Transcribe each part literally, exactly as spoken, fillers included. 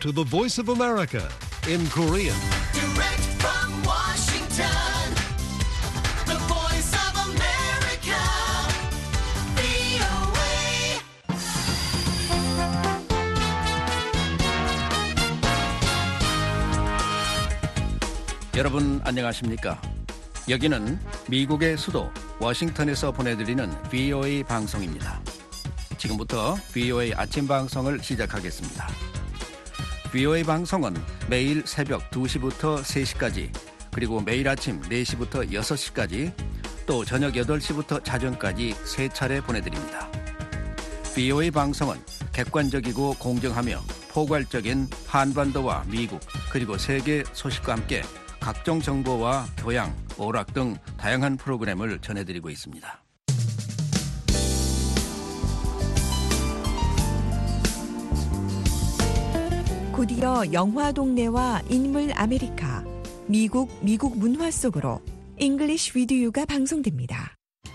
to the Voice of America in Korean. Direct from Washington, the Voice of America, 브이오에이. 여러분 안녕하십니까? 여기는 미국의 수도 워싱턴에서 보내드리는 브이오에이 방송입니다. 지금부터 브이오에이 아침 방송을 시작하겠습니다. 브이오에이 방송은 매일 새벽 두 시부터 세 시까지, 그리고 매일 아침 네 시부터 여섯 시까지, 또 저녁 여덟 시부터 자정까지 세 차례 보내드립니다. 브이오에이 방송은 객관적이고 공정하며 포괄적인 한반도와 미국 그리고 세계 소식과 함께 각종 정보와 교양, 오락 등 다양한 프로그램을 전해드리고 있습니다. 곧이어 영화 동네와 인물 아메리카, 미국, 미국 문화 속으로 English with You가 방송됩니다.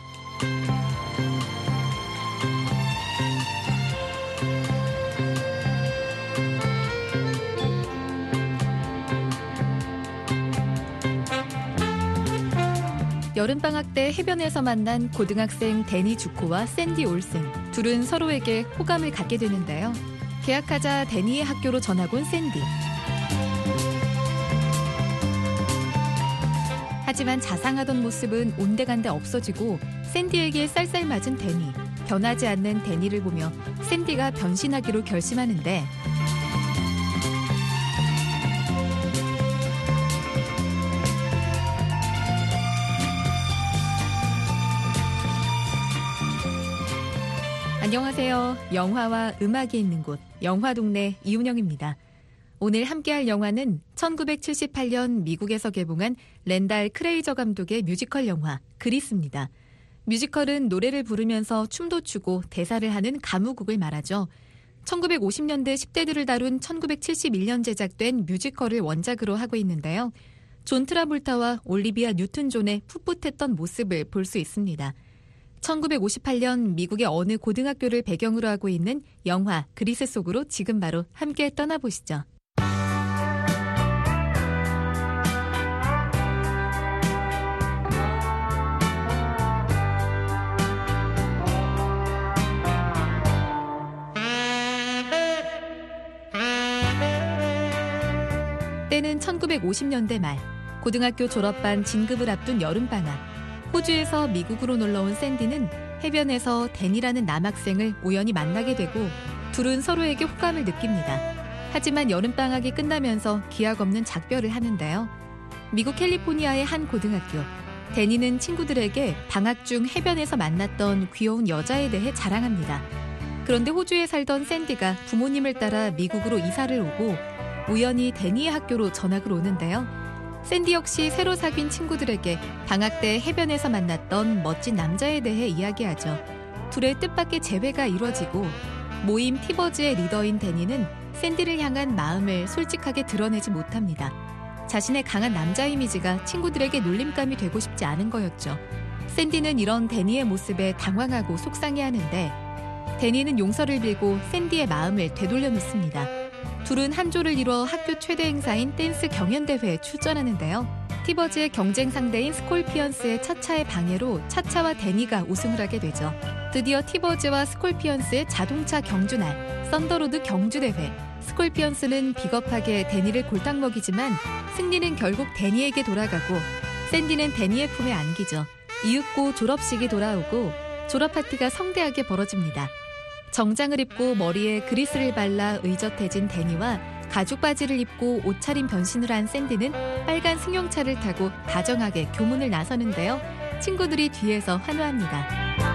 여름방학 때 해변에서 만난 고등학생 데니 주코와 샌디 올슨, 둘은 서로에게 호감을 갖게 되는데요. 계약하자 데니의 학교로 전학 온 샌디. 하지만 자상하던 모습은 온데간데 없어지고 샌디에게 쌀쌀맞은 데니. 변하지 않는 데니를 보며 샌디가 변신하기로 결심하는데 안녕하세요. 영화와 음악이 있는 곳, 영화동네 이은영입니다. 오늘 함께할 영화는 천구백칠십팔 년 미국에서 개봉한 랜달 크레이저 감독의 뮤지컬 영화 그리스입니다. 뮤지컬은 노래를 부르면서 춤도 추고 대사를 하는 가무곡을 말하죠. 천구백오십 년대 십 대들을 다룬 천구백칠십일 년 제작된 뮤지컬을 원작으로 하고 있는데요. 존 트라볼타와 올리비아 뉴튼 존의 풋풋했던 모습을 볼 수 있습니다. 천구백오십팔 년 미국의 어느 고등학교를 배경으로 하고 있는 영화 그리스 속으로 지금 바로 함께 떠나보시죠. 때는 천구백오십 년대 말, 고등학교 졸업반 진급을 앞둔 여름방학. 호주에서 미국으로 놀러온 샌디는 해변에서 데니라는 남학생을 우연히 만나게 되고 둘은 서로에게 호감을 느낍니다. 하지만 여름방학이 끝나면서 기약 없는 작별을 하는데요. 미국 캘리포니아의 한 고등학교. 데니는 친구들에게 방학 중 해변에서 만났던 귀여운 여자에 대해 자랑합니다. 그런데 호주에 살던 샌디가 부모님을 따라 미국으로 이사를 오고 우연히 데니의 학교로 전학을 오는데요. 샌디 역시 새로 사귄 친구들에게 방학 때 해변에서 만났던 멋진 남자에 대해 이야기하죠. 둘의 뜻밖의 재회가 이루어지고 모임 티버즈의 리더인 데니는 샌디를 향한 마음을 솔직하게 드러내지 못합니다. 자신의 강한 남자 이미지가 친구들에게 놀림감이 되고 싶지 않은 거였죠. 샌디는 이런 데니의 모습에 당황하고 속상해하는데 데니는 용서를 빌고 샌디의 마음을 되돌려 놓습니다. 둘은 한 조를 이뤄 학교 최대 행사인 댄스 경연대회에 출전하는데요. 티버즈의 경쟁 상대인 스콜피언스의 차차의 방해로 차차와 데니가 우승을 하게 되죠. 드디어 티버즈와 스콜피언스의 자동차 경주날, 썬더로드 경주대회. 스콜피언스는 비겁하게 데니를 골탕 먹이지만 승리는 결국 데니에게 돌아가고 샌디는 데니의 품에 안기죠. 이윽고 졸업식이 돌아오고 졸업 파티가 성대하게 벌어집니다. 정장을 입고 머리에 그리스를 발라 의젓해진 데니와 가죽 바지를 입고 옷차림 변신을 한 샌디는 빨간 승용차를 타고 다정하게 교문을 나서는데요. 친구들이 뒤에서 환호합니다.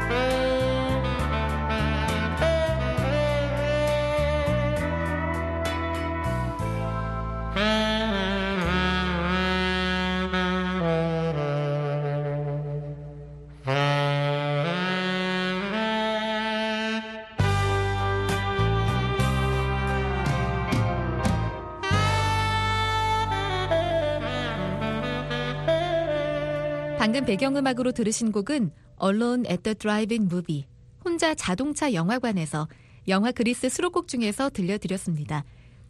방금 배경음악으로 들으신 곡은 Alone at the Drive-In Movie, 혼자 자동차 영화관에서 영화 그리스 수록곡 중에서 들려드렸습니다.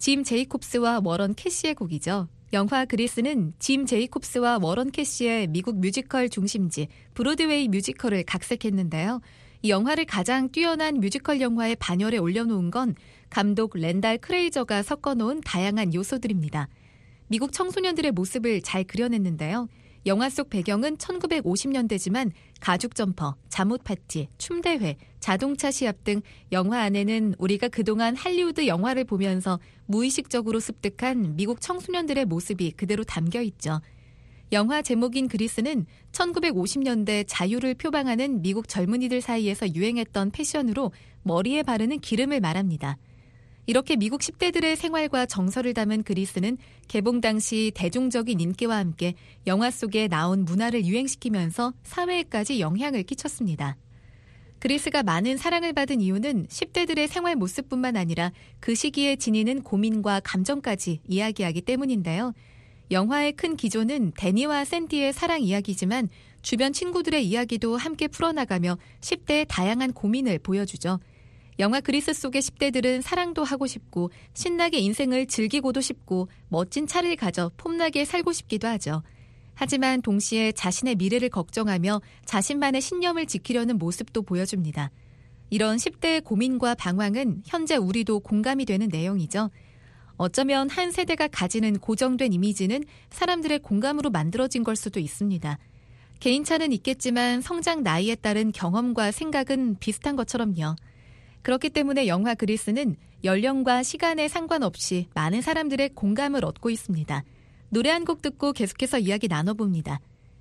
짐 제이콥스와 워런 캐시의 곡이죠. 영화 그리스는 짐 제이콥스와 워런 캐시의 미국 뮤지컬 중심지 브로드웨이 뮤지컬을 각색했는데요. 이 영화를 가장 뛰어난 뮤지컬 영화의 반열에 올려놓은 건 감독 랜달 크레이저가 섞어놓은 다양한 요소들입니다. 미국 청소년들의 모습을 잘 그려냈는데요. 영화 속 배경은 천구백오십 년대지만 가죽 점퍼, 잠옷 파티, 춤대회, 자동차 시합 등 영화 안에는 우리가 그동안 할리우드 영화를 보면서 무의식적으로 습득한 미국 청소년들의 모습이 그대로 담겨 있죠. 영화 제목인 그리스는 천구백오십 년대 자유를 표방하는 미국 젊은이들 사이에서 유행했던 패션으로 머리에 바르는 기름을 말합니다. 이렇게 미국 십 대들의 생활과 정서를 담은 그리스는 개봉 당시 대중적인 인기와 함께 영화 속에 나온 문화를 유행시키면서 사회에까지 영향을 끼쳤습니다. 그리스가 많은 사랑을 받은 이유는 십 대들의 생활 모습뿐만 아니라 그 시기에 지니는 고민과 감정까지 이야기하기 때문인데요. 영화의 큰 기조는 데니와 샌디의 사랑 이야기지만 주변 친구들의 이야기도 함께 풀어나가며 십 대의 다양한 고민을 보여주죠. 영화 그리스 속의 십 대들은 사랑도 하고 싶고 신나게 인생을 즐기고도 싶고 멋진 차를 가져 폼나게 살고 싶기도 하죠. 하지만 동시에 자신의 미래를 걱정하며 자신만의 신념을 지키려는 모습도 보여줍니다. 이런 십 대의 고민과 방황은 현재 우리도 공감이 되는 내용이죠. 어쩌면 한 세대가 가지는 고정된 이미지는 사람들의 공감으로 만들어진 걸 수도 있습니다. 개인차는 있겠지만 성장 나이에 따른 경험과 생각은 비슷한 것처럼요. 그렇기 때문에 영화 그리스는 연령과 시간에 상관없이 많은 사람들의 공감을 얻고 있습니다. 노래 한 곡 듣고 계속해서 이야기 나눠봅니다.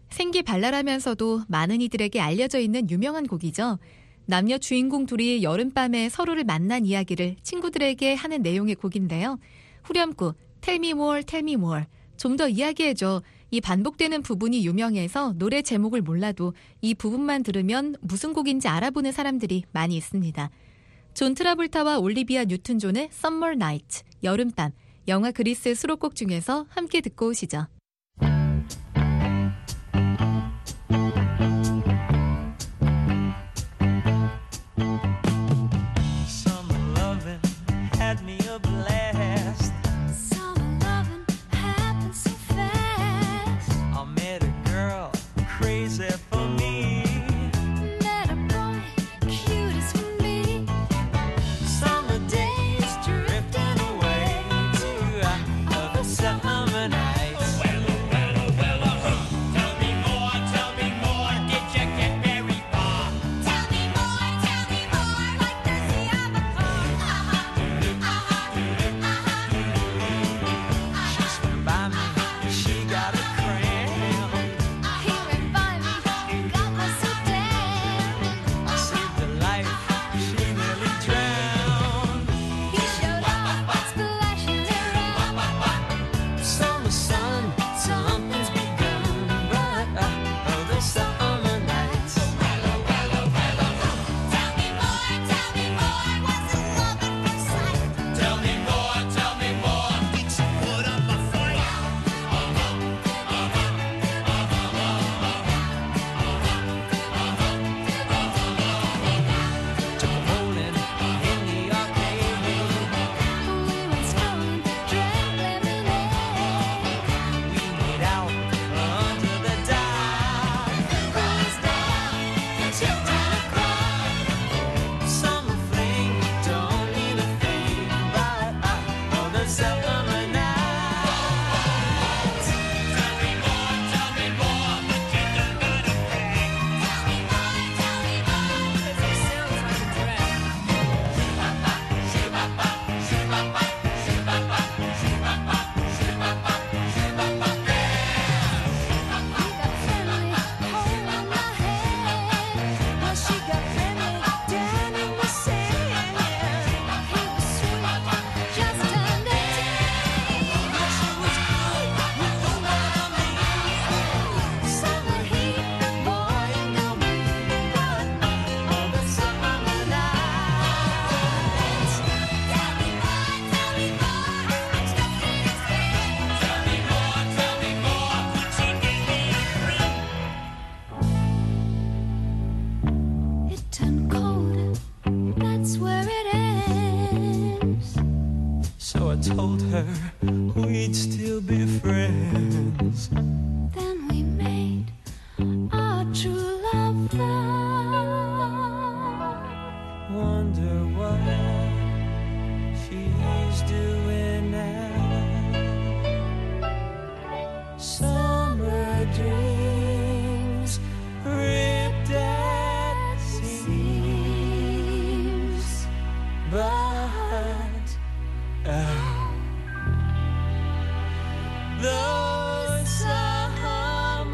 생기발랄하면서도 많은 이들에게 알려져 있는 유명한 곡이죠. 남녀 주인공 둘이 여름밤에 서로를 만난 이야기를 친구들에게 하는 내용의 곡인데요. 후렴구 Tell me more, tell me more. 좀 더 이야기해줘. 이 반복되는 부분이 유명해서 노래 제목을 몰라도 이 부분만 들으면 무슨 곡인지 알아보는 사람들이 많이 있습니다. 존 트라볼타와 올리비아 뉴튼 존의 Summer Night, 여름밤, 영화 그리스 수록곡 중에서 함께 듣고 오시죠. Summer loving had me a blast. Summer loving happened so fast. I met a girl crazy for me. Met a boy cute as for me. Summer days drifting away to other summer nights. Well, well, well, tell me more, tell me more. Did you get very far? Tell me more, tell me more. Like does he have a car? Uh-huh, uh-huh, uh-huh. She swam by me, she got a cramp. He went by me, got me so damn. I saved her life, she nearly drowned. He showed up, splashing around. Summer sun, something's begun. But uh, the summer nights. Tell me more, tell me more. Wasn't love at first sight? Tell me more, tell me more. Did you put up a fight? Took a bowling in the arcade. We went strolling, drank lemonade. We made out under the dock. Boys down, chipped in a crowd. Summer fling don't mean a thing, but uh, oh, the summer nights. Tell me more, tell me more, but you don't gotta pay. Tell me more, tell me more, 'cause it sounds like a drag. She got friendly, holding my hand. Well, she got friendly down in the sand. He was sweet, just under ten. told her we'd still be friends. Then we made our true love vow. Wonder what she's doing now. Summer dreams ripped at seams, but oh, the summer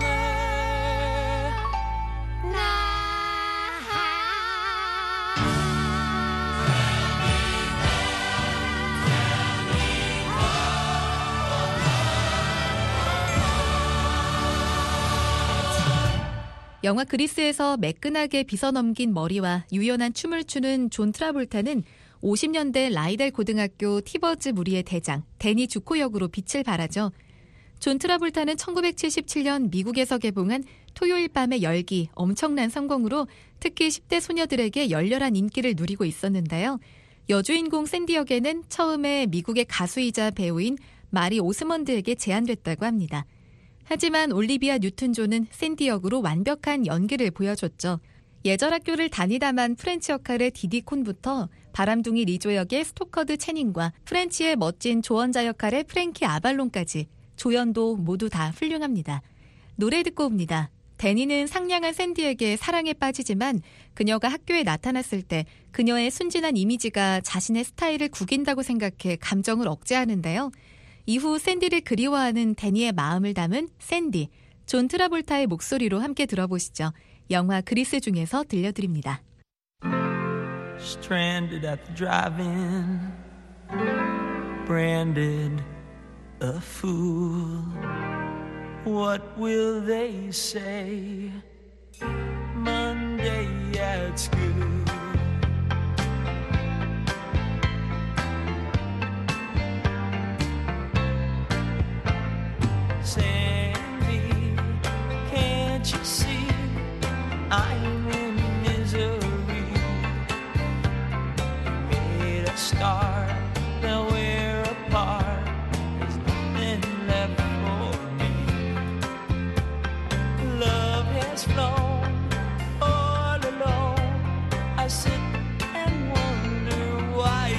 영화 그리스에서 매끈하게 빗어넘긴 머리와 유연한 춤을 추는 존 트라볼타는 오십 년대 라이델 고등학교 티버즈 무리의 대장 데니 주코 역으로 빛을 발하죠. 존 트라볼타는 천구백칠십칠 년 미국에서 개봉한 토요일 밤의 열기 엄청난 성공으로 특히 십 대 소녀들에게 열렬한 인기를 누리고 있었는데요. 여주인공 샌디 역에는 처음에 미국의 가수이자 배우인 마리 오스먼드에게 제안됐다고 합니다. 하지만 올리비아 뉴튼 존은 샌디 역으로 완벽한 연기를 보여줬죠. 예절 학교를 다니다만 프렌치 역할의 디디 콘부터 바람둥이 리조 역의 스토커드 채닝과 프렌치의 멋진 조언자 역할의 프랭키 아발론까지 조연도 모두 다 훌륭합니다. 노래 듣고 옵니다. 데니는 상냥한 샌디에게 사랑에 빠지지만 그녀가 학교에 나타났을 때 그녀의 순진한 이미지가 자신의 스타일을 구긴다고 생각해 감정을 억제하는데요. 이후 샌디를 그리워하는 데니의 마음을 담은 샌디, 존 트라볼타의 목소리로 함께 들어보시죠. 영화 그리스 중에서 들려드립니다. Stranded at the drive-in, branded a fool. What will they say Monday at school? Sandy, can't you see I'm in misery? You made a start, now we're apart. There's nothing left for me. Love has flown all alone. I sit and wonder why,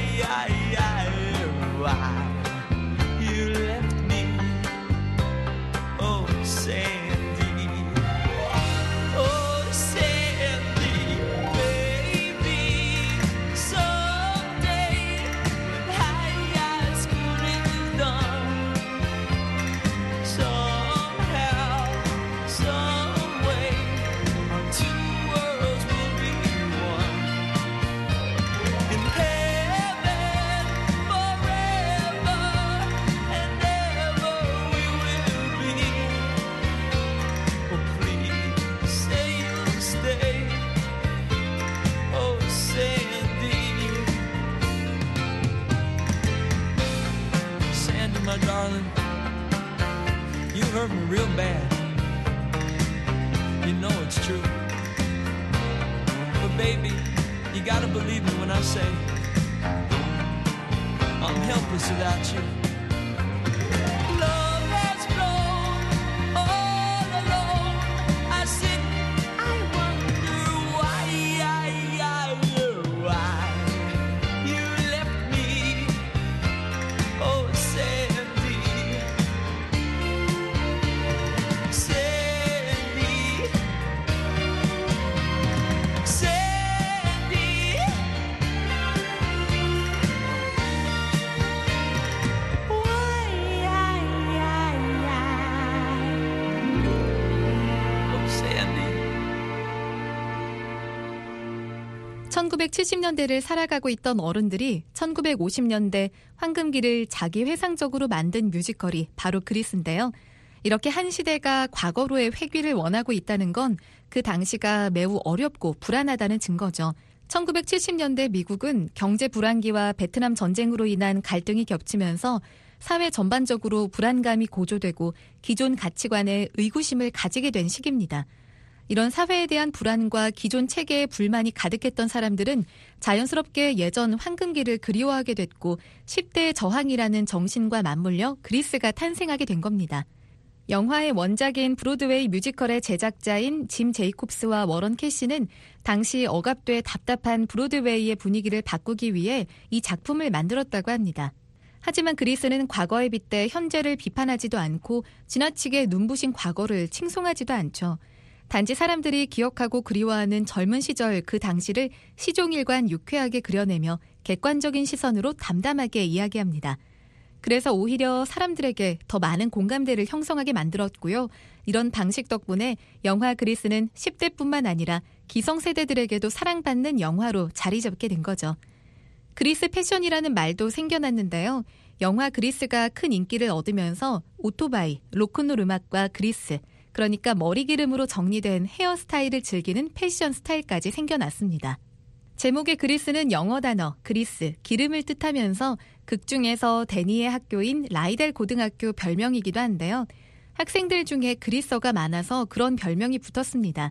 why you left me. Oh, Sandy, oh, Sandy, baby. Someday when high school is done, somehow, some way, our two worlds will be one. In heaven, forever and ever we will be. Oh, please say you'll stay. Oh, Sandy, Sandy, my darling, you hurt me real bad. You know it's true. But baby, you gotta believe me when I say I'm helpless without you. Love has flown all alone. I sit, I wonder why, why you left me. Oh, Sandy, Sandy, Sandy. Oh, Sandy. 천구백칠십 년대를 살아가고 있던 어른들이 천구백오십 년대 황금기를 자기 회상적으로 만든 뮤지컬이 바로 그리스인데요. 이렇게 한 시대가 과거로의 회귀를 원하고 있다는 건 그 당시가 매우 어렵고 불안하다는 증거죠. 천구백칠십 년대 미국은 경제 불황기와 베트남 전쟁으로 인한 갈등이 겹치면서 사회 전반적으로 불안감이 고조되고 기존 가치관에 의구심을 가지게 된 시기입니다. 이런 사회에 대한 불안과 기존 체계에 불만이 가득했던 사람들은 자연스럽게 예전 황금기를 그리워하게 됐고 십 대의 저항이라는 정신과 맞물려 그리스가 탄생하게 된 겁니다. 영화의 원작인 브로드웨이 뮤지컬의 제작자인 짐 제이콥스와 워런 캐시는 당시 억압돼 답답한 브로드웨이의 분위기를 바꾸기 위해 이 작품을 만들었다고 합니다. 하지만 그리스는 과거에 빗대 현재를 비판하지도 않고 지나치게 눈부신 과거를 칭송하지도 않죠. 단지 사람들이 기억하고 그리워하는 젊은 시절 그 당시를 시종일관 유쾌하게 그려내며 객관적인 시선으로 담담하게 이야기합니다. 그래서 오히려 사람들에게 더 많은 공감대를 형성하게 만들었고요. 이런 방식 덕분에 영화 그리스는 십 대뿐만 아니라 기성세대들에게도 사랑받는 영화로 자리 잡게 된 거죠. 그리스 패션이라는 말도 생겨났는데요. 영화 그리스가 큰 인기를 얻으면서 오토바이, 로큰롤 음악과 그리스, 그러니까 머리 기름으로 정리된 헤어스타일을 즐기는 패션 스타일까지 생겨났습니다. 제목의 그리스는 영어 단어 그리스, 기름을 뜻하면서 극 중에서 데니의 학교인 라이델 고등학교 별명이기도 한데요. 학생들 중에 그리스어가 많아서 그런 별명이 붙었습니다.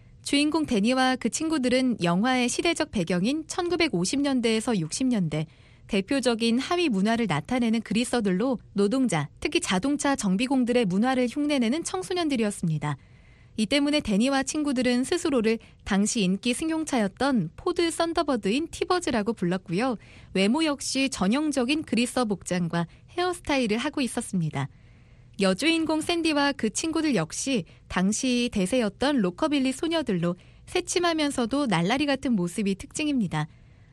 주인공 데니와 그 친구들은 영화의 시대적 배경인 천구백오십 년대에서 육십 년대, 대표적인 하위 문화를 나타내는 그리스어들로 노동자, 특히 자동차 정비공들의 문화를 흉내내는 청소년들이었습니다. 이 때문에 데니와 친구들은 스스로를 당시 인기 승용차였던 포드 썬더버드인 티버즈라고 불렀고요. 외모 역시 전형적인 그리스어 복장과 헤어스타일을 하고 있었습니다. 여주인공 샌디와 그 친구들 역시 당시 대세였던 로커빌리 소녀들로 새침하면서도 날라리 같은 모습이 특징입니다.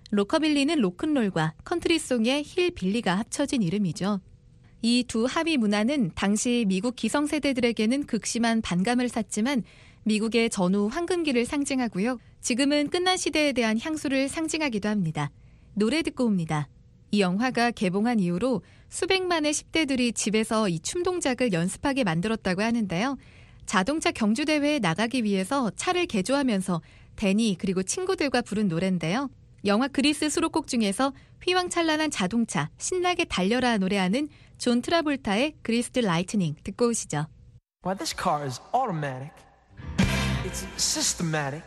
로커빌리는 로큰롤과 컨트리송의 힐빌리가 합쳐진 이름이죠. 이 두 하위 문화는 당시 미국 기성세대들에게는 극심한 반감을 샀지만 미국의 전후 황금기를 상징하고요. 지금은 끝난 시대에 대한 향수를 상징하기도 합니다. 노래 듣고 옵니다. 이 영화가 개봉한 이후로 수백만의 십 대들이 집에서 이 춤 동작을 연습하게 만들었다고 하는데요. 자동차 경주대회에 나가기 위해서 차를 개조하면서 데니 그리고 친구들과 부른 노래인데요. 영화 그리스 수록곡 중에서 휘황찬란한 자동차, 신나게 달려라 노래하는 존 트라볼타의 그리스드 라이트닝 듣고 오시죠. Why, this car is automatic. It's systematic.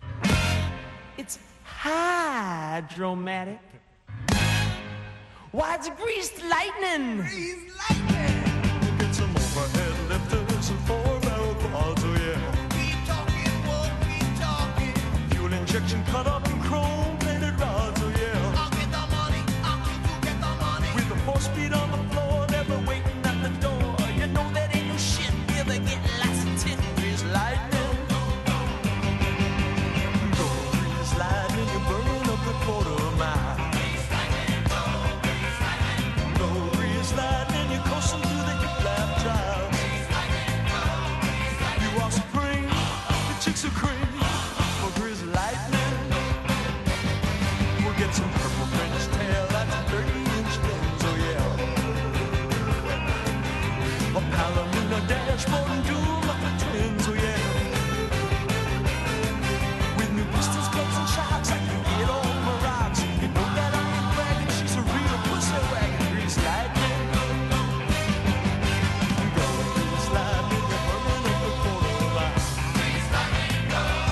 It's hydromatic. Why, it's greased lightning. Greased lightning. Get some overhead lifters and four-barrel quads, oh yeah. Keep talking, won't keep talking. Fuel injection cut up in chrome-plated rods, oh yeah. I'll get the money, I'll make you get the money. With the four-speed on the floor, never waiting at the door. You know that ain't no shit, you'll be getting lots of tit. Grease lightning. Go grease lightning, you're burning up the quarter mile. Go grease lightning, you're coasting through the hip-lap drive. You are spring, the chicks are cream. For grease lightning, we'll get some purple French tail at the thirty-inch rims, oh yeah. A Palomino dashboard and doom up the twins, oh yeah. With new pistols, clubs, and shocks, I can get all my rocks. You know that I ain't bragging, she's a real pussy wagon. Grease lightning. Go grease lightning, you're burning up the quarter mile.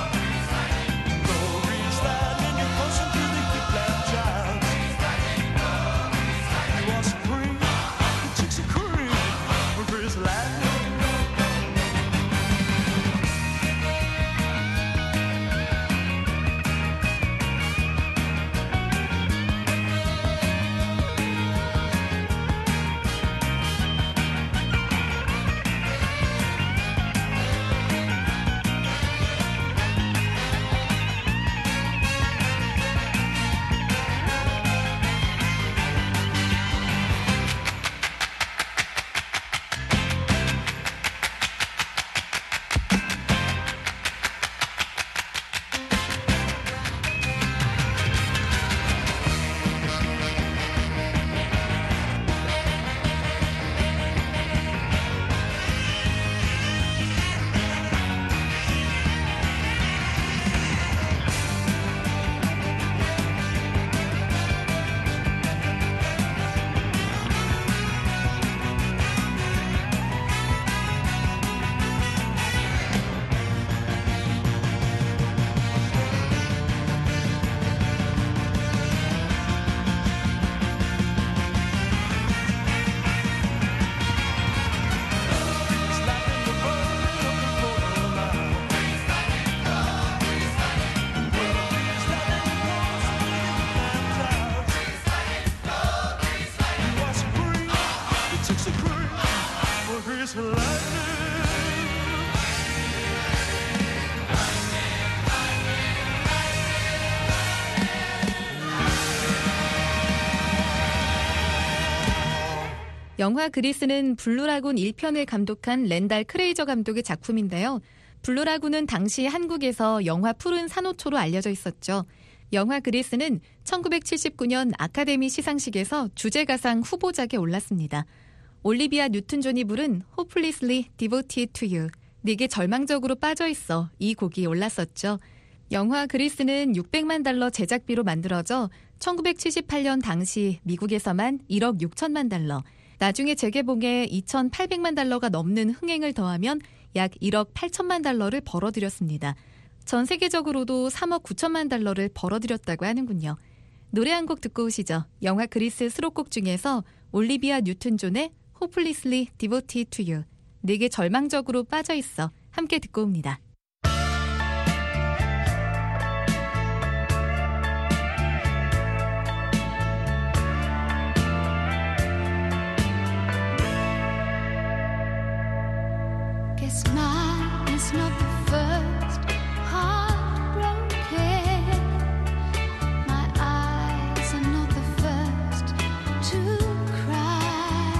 It's lightning. 영화 그리스는 블루라군 일 편을 감독한 랜달 크레이저 감독의 작품인데요. 블루라군은 당시 한국에서 영화 푸른 산호초로 알려져 있었죠. 영화 그리스는 천구백칠십구 년 아카데미 시상식에서 주제가상 후보작에 올랐습니다. 올리비아 뉴튼 존이 부른 Hopelessly Devoted to You, 네게 절망적으로 빠져있어, 이 곡이 올랐었죠. 영화 그리스는 육백만 달러 제작비로 만들어져 천구백칠십팔 년 당시 미국에서만 일억 육천만 달러, 나중에 재개봉에 이천팔백만 달러가 넘는 흥행을 더하면 약 일억 팔천만 달러를 벌어들였습니다. 전 세계적으로도 삼억 구천만 달러를 벌어들였다고 하는군요. 노래 한 곡 듣고 오시죠. 영화 그리스 수록곡 중에서 올리비아 뉴튼 존의 Hopelessly Devoted to You, 네게 절망적으로 빠져있어, 함께 듣고 옵니다. Guess mine is not the first heartbroken. My eyes are not the first to cry.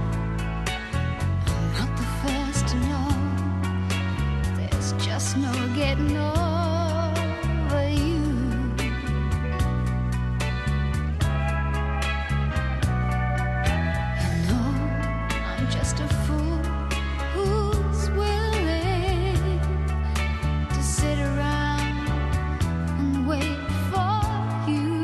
I'm not the first to know. There's just no getting over you. You know I'm just a fool who's willing to sit around and wait for you.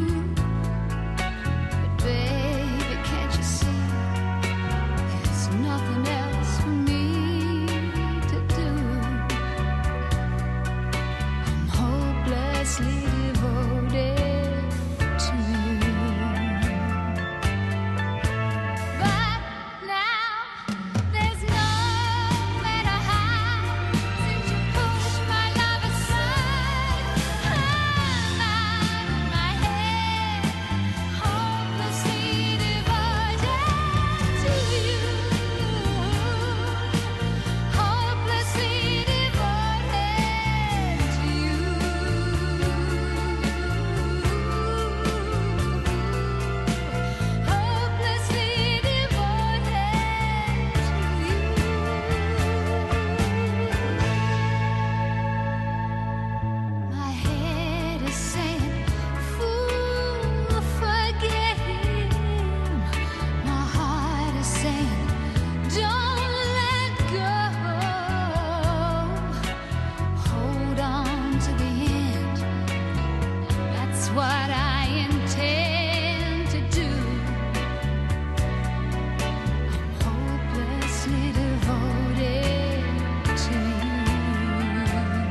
But baby, can't you see there's nothing else for me to do? I'm hopelessly devoted to you. But now there's nowhere to hide since you pushed my love aside. I'm out of my head, hopelessly devoted to you. Hopelessly devoted to you. Hopelessly devoted to you. My head is saying, fool, forget him. My heart is saying, don't let go. Hold on to the end. That's what I intend to do. I'm hopelessly devoted to you.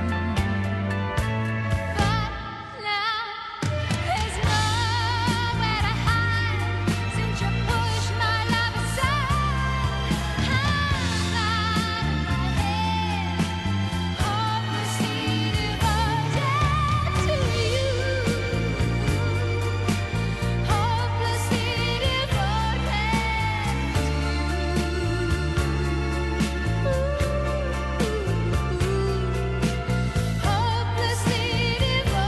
But now there's nowhere to hide since you pushed my love aside. I'm out of my head, hopelessly devoted to you. Hopelessly devoted to you. Hopelessly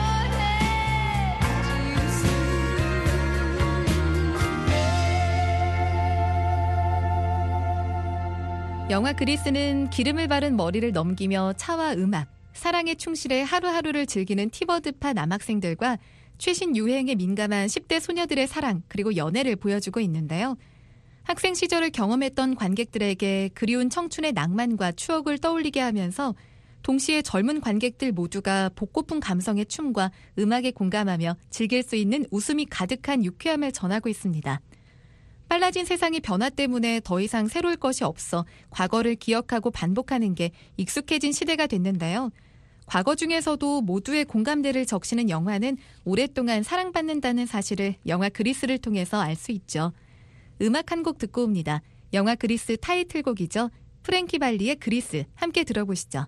devoted 영화 그리스는 기름을 바른 머리를 넘기며 차와 음악, 사랑에 충실해 하루하루를 즐기는 티버드파 남학생들과 최신 유행에 민감한 십 대 소녀들의 사랑 그리고 연애를 보여주고 있는데요. 학생 시절을 경험했던 관객들에게 그리운 청춘의 낭만과 추억을 떠올리게 하면서 동시에 젊은 관객들 모두가 복고풍 감성의 춤과 음악에 공감하며 즐길 수 있는 웃음이 가득한 유쾌함을 전하고 있습니다. 빨라진 세상의 변화 때문에 더 이상 새로울 것이 없어 과거를 기억하고 반복하는 게 익숙해진 시대가 됐는데요. 과거 중에서도 모두의 공감대를 적시는 영화는 오랫동안 사랑받는다는 사실을 영화 그리스를 통해서 알 수 있죠. 음악 한 곡 듣고 옵니다. 영화 그리스 타이틀곡이죠. 프랭키 발리의 그리스, 함께 들어보시죠.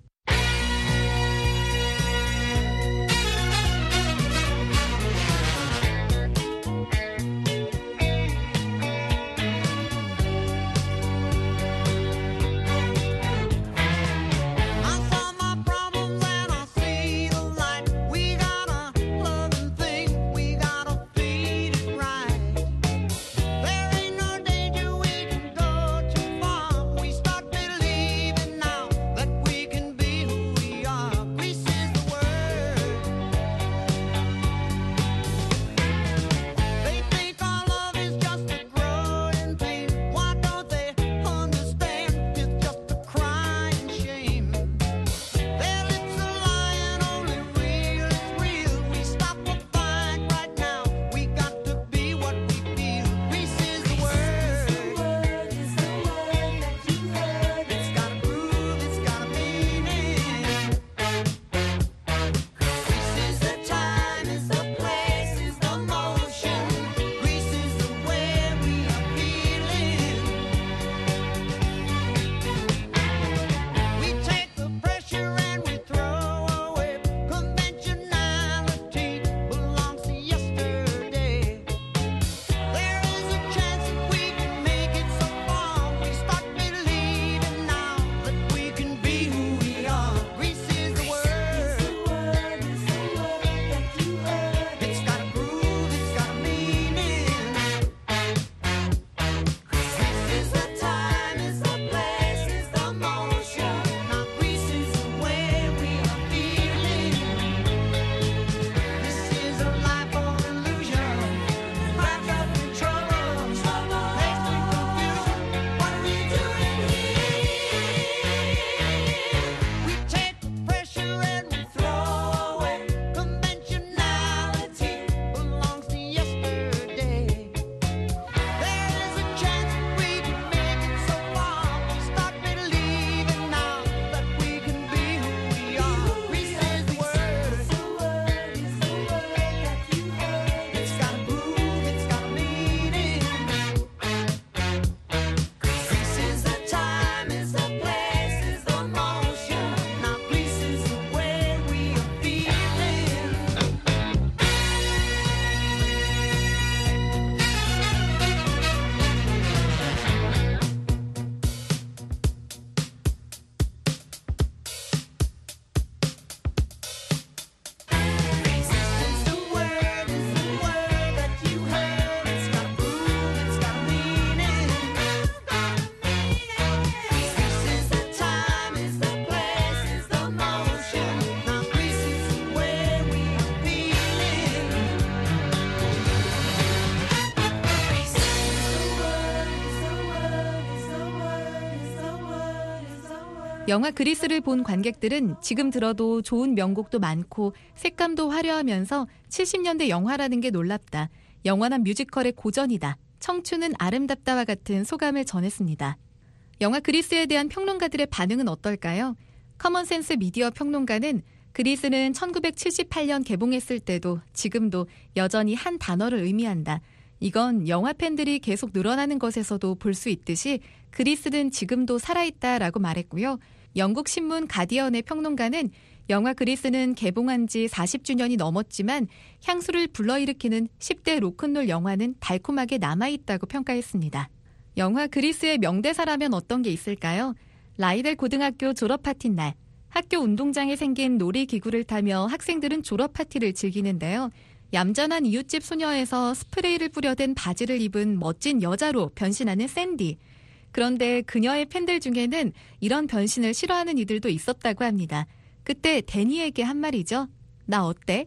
영화 그리스를 본 관객들은 지금 들어도 좋은 명곡도 많고 색감도 화려하면서 칠십 년대 영화라는 게 놀랍다. 영원한 뮤지컬의 고전이다. 청춘은 아름답다와 같은 소감을 전했습니다. 영화 그리스에 대한 평론가들의 반응은 어떨까요? 커먼센스 미디어 평론가는 그리스는 천구백칠십팔 년 개봉했을 때도 지금도 여전히 한 단어를 의미한다. 이건 영화 팬들이 계속 늘어나는 것에서도 볼 수 있듯이 그리스는 지금도 살아있다라고 말했고요. 영국 신문 가디언의 평론가는 영화 그리스는 개봉한 지 사십 주년이 넘었지만 향수를 불러일으키는 십 대 로큰롤 영화는 달콤하게 남아있다고 평가했습니다. 영화 그리스의 명대사라면 어떤 게 있을까요? 라이델 고등학교 졸업 파티 날 학교 운동장에 생긴 놀이기구를 타며 학생들은 졸업 파티를 즐기는데요. 얌전한 이웃집 소녀에서 스프레이를 뿌려댄 바지를 입은 멋진 여자로 변신하는 샌디. 그런데 그녀의 팬들 중에는 이런 변신을 싫어하는 이들도 있었다고 합니다. 그때 데니에게 한 말이죠. 나 어때?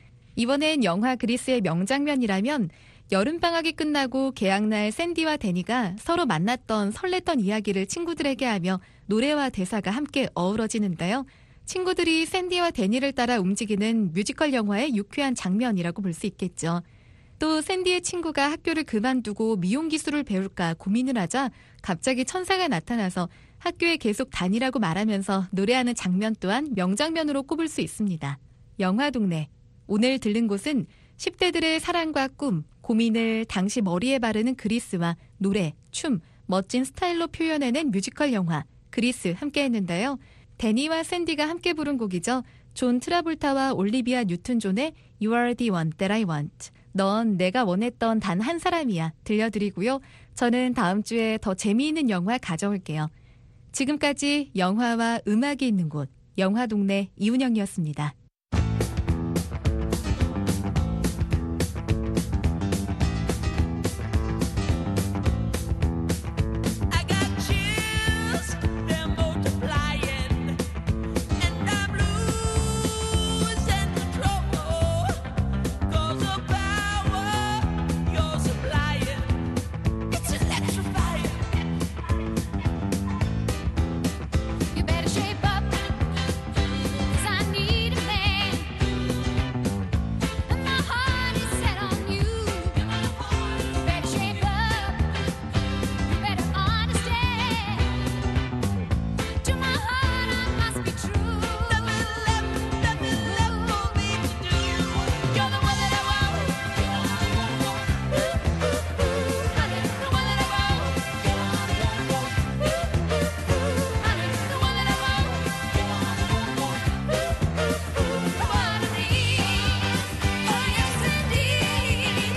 이번엔 영화 그리스의 명장면이라면 여름방학이 끝나고 개학날 샌디와 데니가 서로 만났던 설렜던 이야기를 친구들에게 하며 노래와 대사가 함께 어우러지는데요. 친구들이 샌디와 데니를 따라 움직이는 뮤지컬 영화의 유쾌한 장면이라고 볼 수 있겠죠. 또 샌디의 친구가 학교를 그만두고 미용 기술을 배울까 고민을 하자 갑자기 천사가 나타나서 학교에 계속 다니라고 말하면서 노래하는 장면 또한 명장면으로 꼽을 수 있습니다. 영화동네. 오늘 들른 곳은 십 대들의 사랑과 꿈, 고민을 당시 머리에 바르는 그리스와 노래, 춤, 멋진 스타일로 표현해낸 뮤지컬 영화 그리스 함께 했는데요. 데니와 샌디가 함께 부른 곡이죠. 존 트라볼타와 올리비아 뉴튼 존의 You are the one that I want. 넌 내가 원했던 단 한 사람이야 들려드리고요. 저는 다음 주에 더 재미있는 영화 가져올게요. 지금까지 영화와 음악이 있는 곳 영화동네 이운영이었습니다. I got chills, they're multiplying, and I'm losing control. 'Cause the power you're supplying, it's electrifying. You better shape up, 'cause I need a man, and my heart is set on you. You better shape up, you better understand. To my heart I must be true. Nothing left, nothing left for me to do. You're the one that I want. Honey, the one that I want. Honey, the one that I want. The one I need. Oh yes indeed.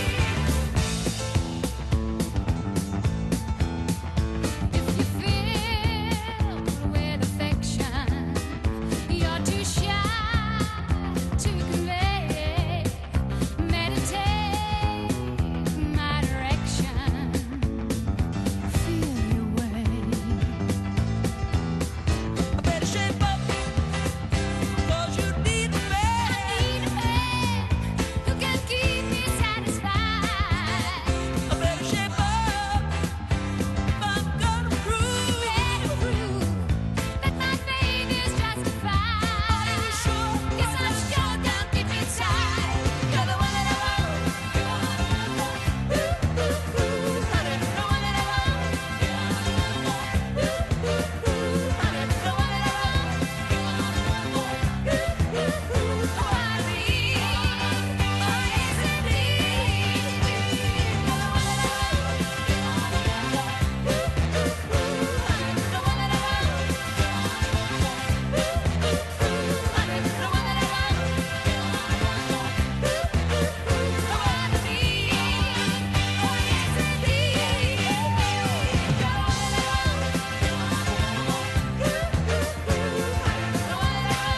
If you feel with affection, you're too shy to convey. Meditate my direction. Feel your way. I better shape up, 'cause you need a man. I need a man who can keep me satisfied. I better shape up if I'm gonna prove. Better prove that my faith is justified. Are you sure? Yes, I'm sure down deep inside. You're the one that I want. Honey, the one that I want. Honey, the one that I want. The one I need. Oh yes indeed. You're the one that I want. Honey, the one that I want. Honey, the one that I want. The one I need. Oh yes indeed. You're the one that I want. The one that I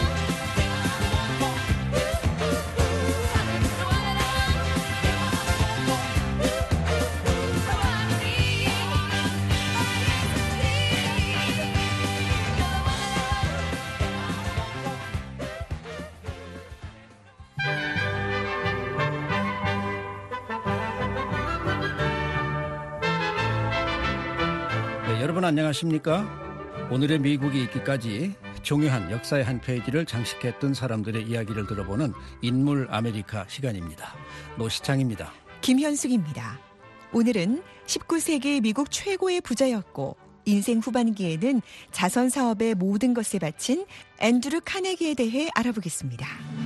네, 여러분 안녕하십니까? 오늘의 미국이 있기까지 중요한 역사의 한 페이지를 장식했던 사람들의 이야기를 들어보는 인물 아메리카 시간입니다. 노시창입니다. 김현숙입니다. 오늘은 십구 세기 미국 최고의 부자였고 인생 후반기에는 자선 사업의 모든 것을 바친 앤드루 카네기에 대해 알아보겠습니다.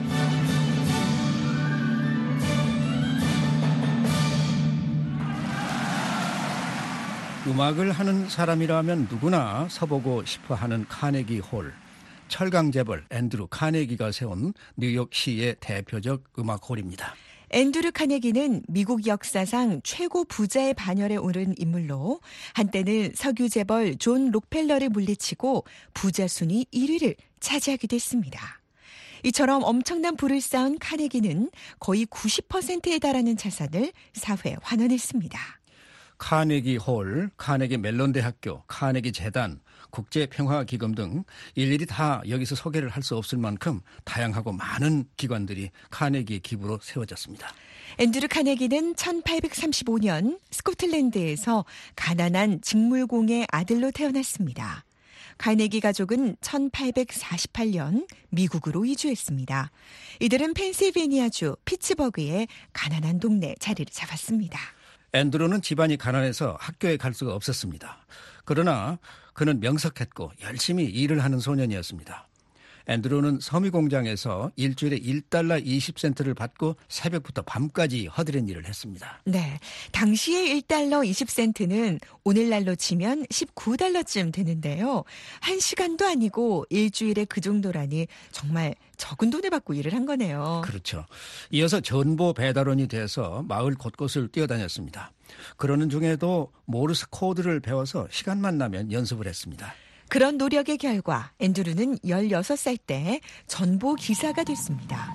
음악을 하는 사람이라면 누구나 서보고 싶어하는 카네기 홀. 철강 재벌 앤드루 카네기가 세운 뉴욕시의 대표적 음악홀입니다. 앤드루 카네기는 미국 역사상 최고 부자의 반열에 오른 인물로 한때는 석유 재벌 존 록펠러를 물리치고 부자 순위 일 위를 차지하기도 했습니다. 이처럼 엄청난 부를 쌓은 카네기는 거의 구십 퍼센트에 달하는 자산을 사회에 환원했습니다. 카네기 홀, 카네기 멜론 대학교, 카네기 재단, 국제평화기금 등 일일이 다 여기서 소개를 할 수 없을 만큼 다양하고 많은 기관들이 카네기의 기부로 세워졌습니다. 앤드루 카네기는 천팔백삼십오 년 스코틀랜드에서 가난한 직물공의 아들로 태어났습니다. 카네기 가족은 천팔백사십팔 년 미국으로 이주했습니다. 이들은 펜실베니아주 피츠버그의 가난한 동네 자리를 잡았습니다. 앤드루는 집안이 가난해서 학교에 갈 수가 없었습니다. 그러나 그는 명석했고 열심히 일을 하는 소년이었습니다. 앤드루는 섬유 공장에서 일주일에 일 달러 이십 센트를 받고 새벽부터 밤까지 허드렛 일을 했습니다. 네, 당시의 일 달러 이십 센트는 오늘날로 치면 십구 달러쯤 되는데요. 한 시간도 아니고 일주일에 그 정도라니 정말 적은 돈을 받고 일을 한 거네요. 그렇죠. 이어서 전보 배달원이 돼서 마을 곳곳을 뛰어다녔습니다. 그러는 중에도 모르스 코드를 배워서 시간만 나면 연습을 했습니다. 그런 노력의 결과 앤드루는 열여섯 살 때 전보 기사가 됐습니다.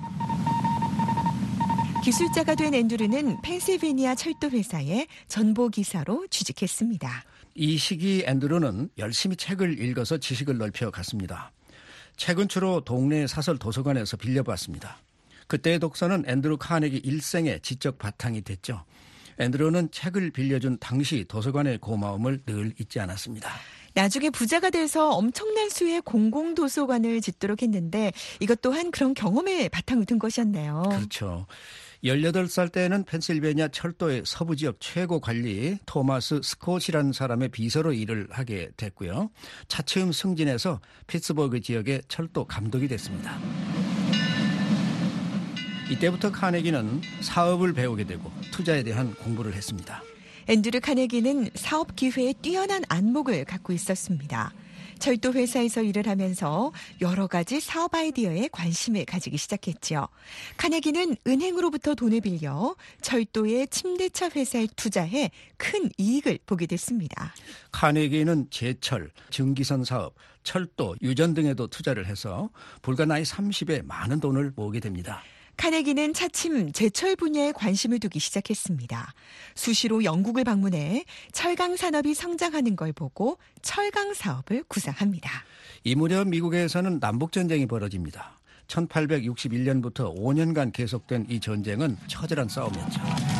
기술자가 된 앤드루는 펜실베니아 철도 회사의 전보 기사로 취직했습니다. 이 시기 앤드루는 열심히 책을 읽어서 지식을 넓혀 갔습니다. 책은 주로 동네 사설 도서관에서 빌려봤습니다. 그때의 독서는 앤드루 카네기 일생의 지적 바탕이 됐죠. 앤드루는 책을 빌려준 당시 도서관의 고마움을 늘 잊지 않았습니다. 나중에 부자가 돼서 엄청난 수의 공공도서관을 짓도록 했는데 이것 또한 그런 경험에 바탕을 둔 것이었네요. 그렇죠. 열여덟 살 때는 펜실베니아 철도의 서부 지역 최고 관리 토마스 스콧이라는 사람의 비서로 일을 하게 됐고요. 차츰 승진해서 피츠버그 지역의 철도 감독이 됐습니다. 이때부터 카네기는 사업을 배우게 되고 투자에 대한 공부를 했습니다. 앤드루 카네기는 사업 기회에 뛰어난 안목을 갖고 있었습니다. 철도 회사에서 일을 하면서 여러 가지 사업 아이디어에 관심을 가지기 시작했죠. 카네기는 은행으로부터 돈을 빌려 철도의 침대차 회사에 투자해 큰 이익을 보게 됐습니다. 카네기는 제철, 증기선 사업, 철도, 유전 등에도 투자를 해서 불과 나이 삼십에 많은 돈을 모으게 됩니다. 카네기는 차츰 제철 분야에 관심을 두기 시작했습니다. 수시로 영국을 방문해 철강 산업이 성장하는 걸 보고 철강 사업을 구상합니다. 이 무렵 미국에서는 남북전쟁이 벌어집니다. 천팔백육십일 년부터 오 년간 계속된 이 전쟁은 처절한 싸움이었죠.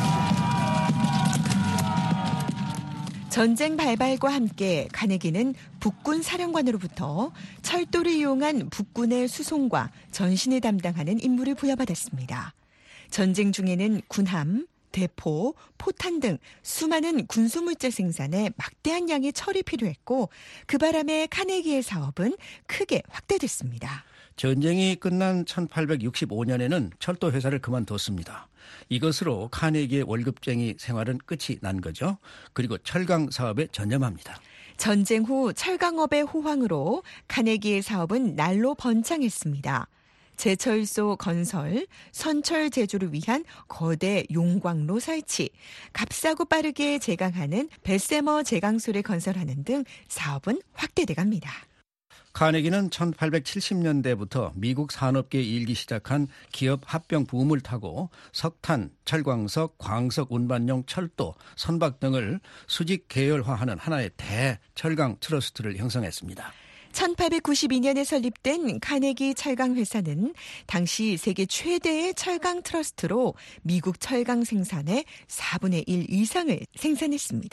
전쟁 발발과 함께 카네기는 북군 사령관으로부터 철도를 이용한 북군의 수송과 전신을 담당하는 임무를 부여받았습니다. 전쟁 중에는 군함, 대포, 포탄 등 수많은 군수물자 생산에 막대한 양의 철이 필요했고 그 바람에 카네기의 사업은 크게 확대됐습니다. 전쟁이 끝난 천팔백육십오 년에는 철도 회사를 그만뒀습니다. 이것으로 카네기의 월급쟁이 생활은 끝이 난 거죠. 그리고 철강 사업에 전념합니다. 전쟁 후 철강업의 호황으로 카네기의 사업은 날로 번창했습니다. 제철소 건설, 선철 제조를 위한 거대 용광로 설치, 값싸고 빠르게 제강하는 뱃세머 제강소를 건설하는 등 사업은 확대돼 갑니다. 카네기는 천팔백칠십 년대부터 미국 산업계에 일기 시작한 기업 합병 붐을 타고 석탄, 철광석, 광석 운반용 철도, 선박 등을 수직 계열화하는 하나의 대철강 트러스트를 형성했습니다. 천팔백구십이 년에 설립된 카네기 철강 회사는 당시 세계 최대의 철강 트러스트로 미국 철강 생산의 사분의 일 이상을 생산했습니다.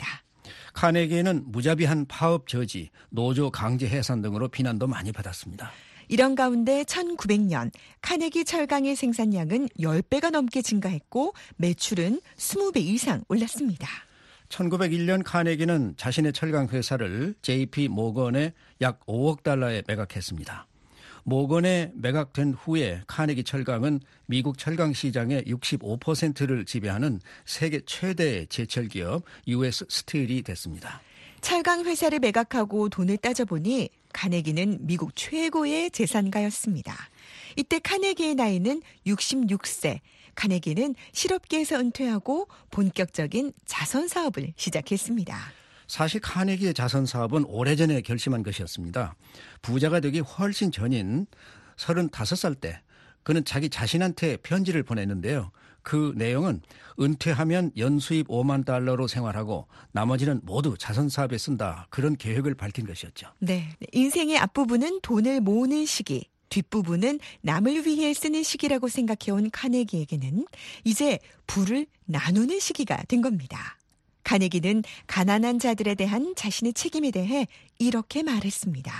카네기는 무자비한 파업 저지, 노조 강제 해산 등으로 비난도 많이 받았습니다. 이런 가운데 천구백 년 카네기 철강의 생산량은 십 배가 넘게 증가했고 매출은 이십 배 이상 올랐습니다. 천구백일 년 카네기는 자신의 철강 회사를 제이피 모건에 약 오억 달러에 매각했습니다. 모건에 매각된 후에 카네기 철강은 미국 철강 시장의 육십오 퍼센트를 지배하는 세계 최대의 제철 기업 유에스 스틸이 됐습니다. 철강 회사를 매각하고 돈을 따져보니 카네기는 미국 최고의 재산가였습니다. 이때 카네기의 나이는 육십육 세. 카네기는 실업계에서 은퇴하고 본격적인 자선 사업을 시작했습니다. 사실 카네기의 자선 사업은 오래전에 결심한 것이었습니다. 부자가 되기 훨씬 전인 서른다섯 살 때 그는 자기 자신한테 편지를 보냈는데요. 그 내용은 은퇴하면 연수입 오만 달러로 생활하고 나머지는 모두 자선 사업에 쓴다. 그런 계획을 밝힌 것이었죠. 네, 인생의 앞부분은 돈을 모으는 시기, 뒷부분은 남을 위해 쓰는 시기라고 생각해온 카네기에게는 이제 부를 나누는 시기가 된 겁니다. 카네기는 가난한 자들에 대한 자신의 책임에 대해 이렇게 말했습니다.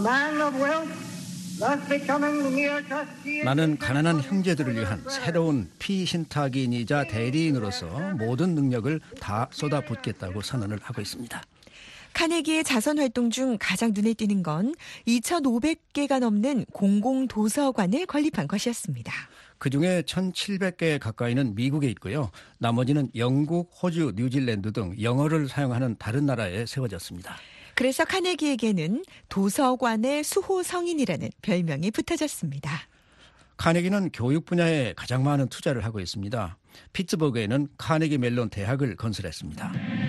나는 가난한 형제들을 위한 새로운 피신탁인이자 대리인으로서 모든 능력을 다 쏟아붓겠다고 선언을 하고 있습니다. 카네기의 자선 활동 중 가장 눈에 띄는 건 이천오백 개가 넘는 공공도서관을 건립한 것이었습니다. 그중에 천칠백 개 가까이는 미국에 있고요. 나머지는 영국, 호주, 뉴질랜드 등 영어를 사용하는 다른 나라에 세워졌습니다. 그래서 카네기에게는 도서관의 수호 성인이라는 별명이 붙어졌습니다. 카네기는 교육 분야에 가장 많은 투자를 하고 있습니다. 피츠버그에는 카네기 멜론 대학을 건설했습니다.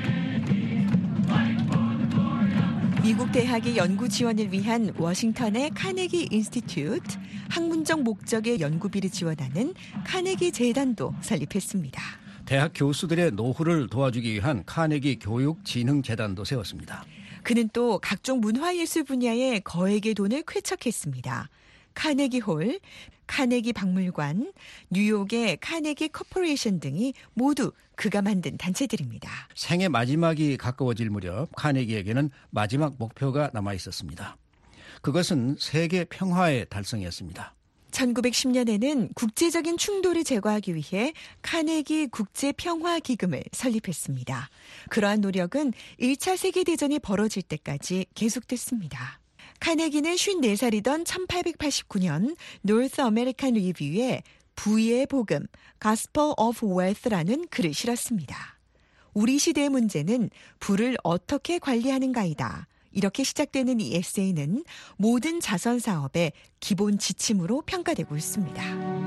미국 대학의 연구 지원을 위한 워싱턴의 카네기 인스티튜트, 학문적 목적의 연구비를 지원하는 카네기 재단도 설립했습니다. 대학 교수들의 노후를 도와주기 위한 카네기 교육진흥재단도 세웠습니다. 그는 또 각종 문화예술 분야에 거액의 돈을 쾌척했습니다. 카네기 홀, 카네기 박물관, 뉴욕의 카네기 코퍼레이션 등이 모두 그가 만든 단체들입니다. 생의 마지막이 가까워질 무렵 카네기에게는 마지막 목표가 남아 있었습니다. 그것은 세계 평화의 달성이었습니다. 천구백십 년에는 국제적인 충돌을 제거하기 위해 카네기 국제평화기금을 설립했습니다. 그러한 노력은 일 차 세계대전이 벌어질 때까지 계속됐습니다. 카네기는 쉰네 살이던 천팔백팔십구 년 노스 아메리칸 리뷰에 부의 복음, Gospel of Wealth라는 글을 실었습니다. 우리 시대의 문제는 부를 어떻게 관리하는가이다. 이렇게 시작되는 이 에세이는 모든 자선 사업의 기본 지침으로 평가되고 있습니다.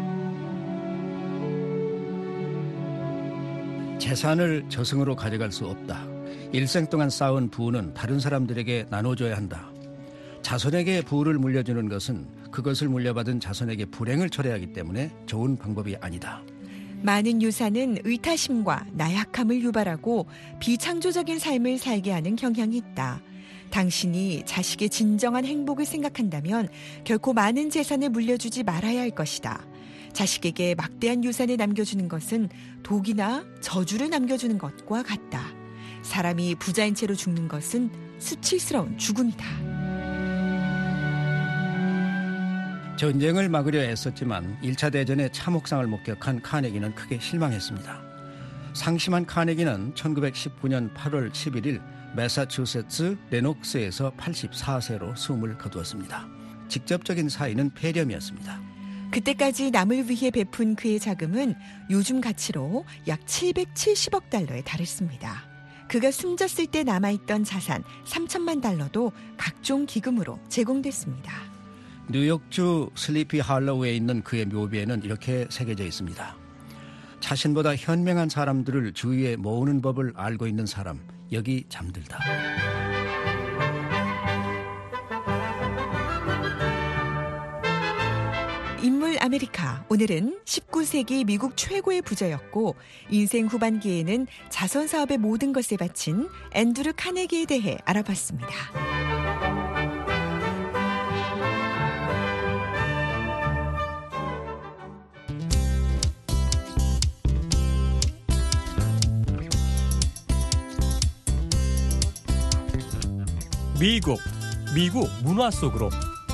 재산을 저승으로 가져갈 수 없다. 일생 동안 쌓은 부는 다른 사람들에게 나눠줘야 한다. 자손에게 부를 물려주는 것은 그것을 물려받은 자손에게 불행을 초래하기 때문에 좋은 방법이 아니다. 많은 유산은 의타심과 나약함을 유발하고 비창조적인 삶을 살게 하는 경향이 있다. 당신이 자식의 진정한 행복을 생각한다면 결코 많은 재산을 물려주지 말아야 할 것이다. 자식에게 막대한 유산을 남겨주는 것은 독이나 저주를 남겨주는 것과 같다. 사람이 부자인 채로 죽는 것은 수치스러운 죽음이다. 전쟁을 막으려 애썼지만 일 차 대전의 참혹상을 목격한 카네기는 크게 실망했습니다. 상심한 카네기는 천구백십구 년 팔월 십일일 매사추세츠 레녹스에서 팔십사 세로 숨을 거두었습니다. 직접적인 사인은 폐렴이었습니다. 그때까지 남을 위해 베푼 그의 자금은 요즘 가치로 약 칠백칠십억 달러에 달했습니다. 그가 숨졌을 때 남아있던 자산 삼천만 달러도 각종 기금으로 제공됐습니다. 뉴욕주 슬리피 할로우에 있는 그의 묘비에는 이렇게 새겨져 있습니다. 자신보다 현명한 사람들을 주위에 모으는 법을 알고 있는 사람, 여기 잠들다. 인물 아메리카. 오늘은 십구 세기 미국 최고의 부자였고 인생 후반기에는 자선 사업의 모든 것을 바친 앤드루 카네기에 대해 알아봤습니다. 미국, 미국 문화 속으로.